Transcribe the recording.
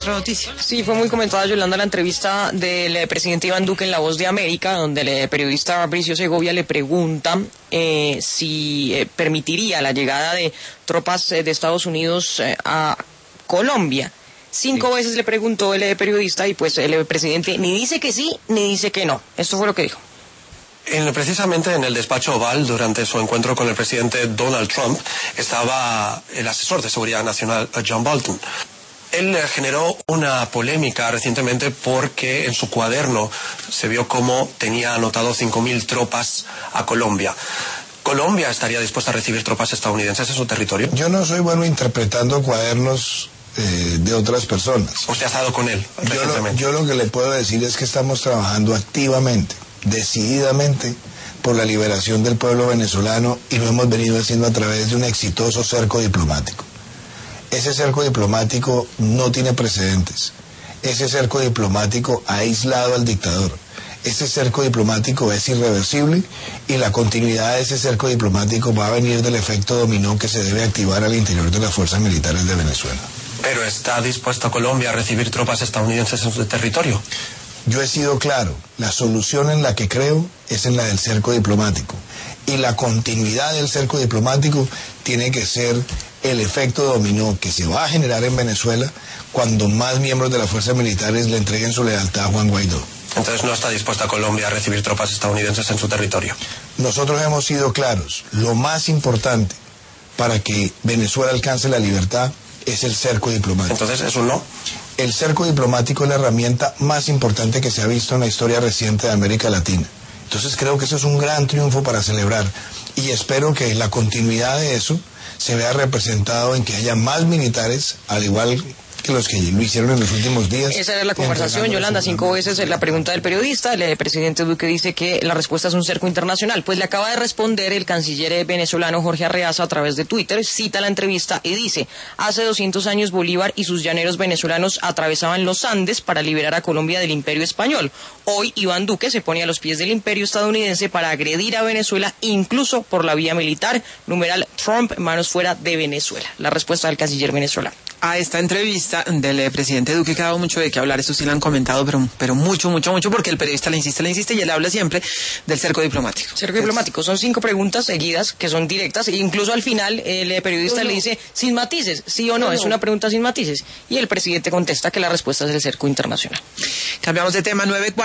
Otra noticia. Sí, fue muy comentada, Yolanda, la entrevista del presidente Iván Duque en La Voz de América, donde el periodista Fabricio Segovia le pregunta si permitiría la llegada de tropas de Estados Unidos a Colombia. 5 veces le preguntó el periodista y pues el presidente ni dice que sí ni dice que no. Esto fue lo que dijo. Precisamente en el despacho Oval, durante su encuentro con el presidente Donald Trump, estaba el asesor de seguridad nacional, John Bolton. Él generó una polémica recientemente porque en su cuaderno se vio cómo tenía anotado 5.000 tropas a Colombia. ¿Colombia estaría dispuesta a recibir tropas estadounidenses en su territorio? Yo no soy bueno interpretando cuadernos de otras personas. ¿Usted ha estado con él recientemente? Yo lo que le puedo decir es que estamos trabajando activamente, decididamente, por la liberación del pueblo venezolano, y lo hemos venido haciendo a través de un exitoso cerco diplomático. Ese cerco diplomático no tiene precedentes. Ese cerco diplomático ha aislado al dictador. Ese cerco diplomático es irreversible y la continuidad de ese cerco diplomático va a venir del efecto dominó que se debe activar al interior de las fuerzas militares de Venezuela. ¿Pero está dispuesta Colombia a recibir tropas estadounidenses en su territorio? Yo he sido claro, la solución en la que creo es en la del cerco diplomático. Y la continuidad del cerco diplomático tiene que ser el efecto dominó que se va a generar en Venezuela cuando más miembros de las fuerzas militares le entreguen su lealtad a Juan Guaidó. Entonces no está dispuesta Colombia a recibir tropas estadounidenses en su territorio. Nosotros hemos sido claros, lo más importante para que Venezuela alcance la libertad es el cerco diplomático. Entonces, ¿es un no? El cerco diplomático es la herramienta más importante que se ha visto en la historia reciente de América Latina. Entonces creo que eso es un gran triunfo para celebrar y espero que la continuidad de eso se vea representado en que haya más militares, al igual que los que lo hicieron en los últimos días. Esa era la conversación, Yolanda, 5 veces la pregunta del periodista. El presidente Duque dice que la respuesta es un cerco internacional. Pues le acaba de responder el canciller venezolano Jorge Arreaza a través de Twitter, cita la entrevista y dice: hace 200 años Bolívar y sus llaneros venezolanos atravesaban los Andes para liberar a Colombia del Imperio Español. Hoy Iván Duque se pone a los pies del Imperio estadounidense para agredir a Venezuela, incluso por la vía militar. Numeral Trump, manos fuera de Venezuela. La respuesta del canciller venezolano. A esta entrevista del presidente Duque, que ha dado mucho de qué hablar, eso sí lo han comentado, pero mucho, porque el periodista le insiste y él habla siempre del cerco diplomático. Cerco diplomático, son 5 preguntas seguidas que son directas, e incluso al final el periodista le dice sin matices, sí o no, es una pregunta sin matices, y el presidente contesta que la respuesta es el cerco internacional. Cambiamos de tema, 9:40.